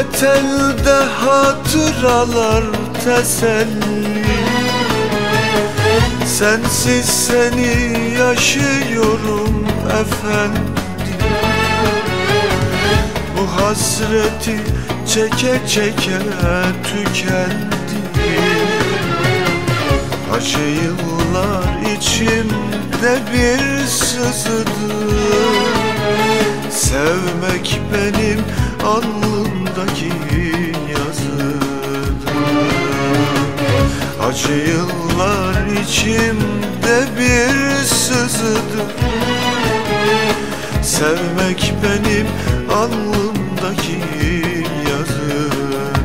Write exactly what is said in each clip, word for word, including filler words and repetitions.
Gurbet elde hatıralar teselli, sensiz seni yaşıyorum efendim. Bu hasreti çeke çeke tükendi. Acı yıllar içimde bir sızıdır. Sevmek benim alnımdaki yazıdır. Acı yıllar içimde bir sızıdır. Sevmek benim alnımdaki yazıdır.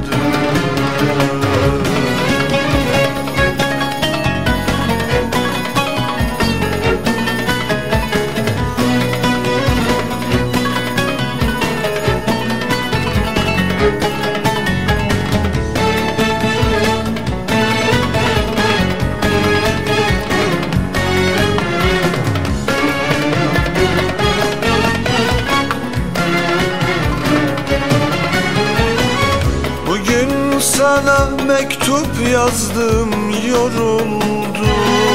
Sana mektup yazdım, yoruldum.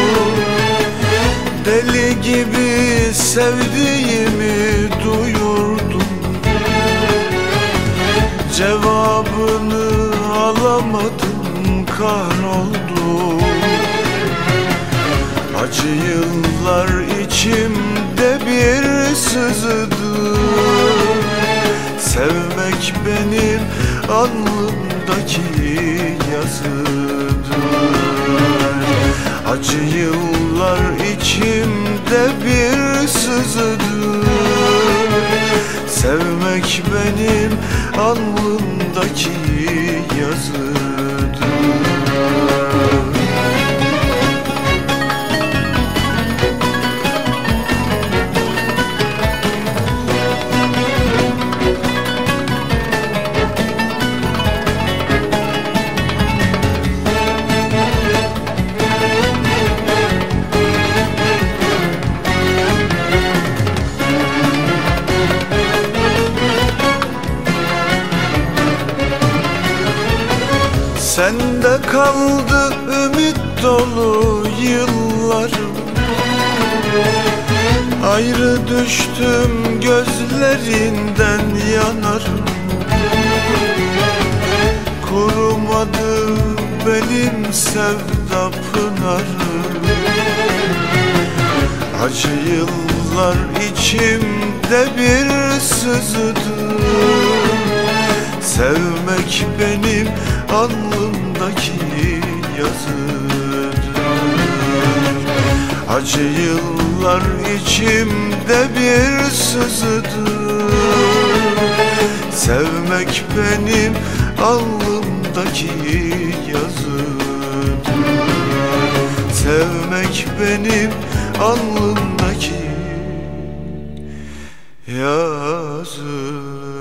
Deli gibi sevdiğimi duyurdum. Cevabını alamadım, kahroldum. Acı yıllar içimde bir sızıdır. Sevmek benim alnımdaki yazıdır. Acı yıllar içimde bir sızıdır. Sevmek benim alnımdaki yazıdır. Sende kaldı ümit dolu yıllarım. Ayrı düştüm gözlerinden yanarım. Kurumadı benim sevda pınarım. Acı yıllar içimde bir sızıdır. Sevmek benim alnımdaki yazıdır. Acı yıllar içimde bir sızıdır. Sevmek benim alnımdaki yazıdır. Sevmek benim alnımdaki yazıdır.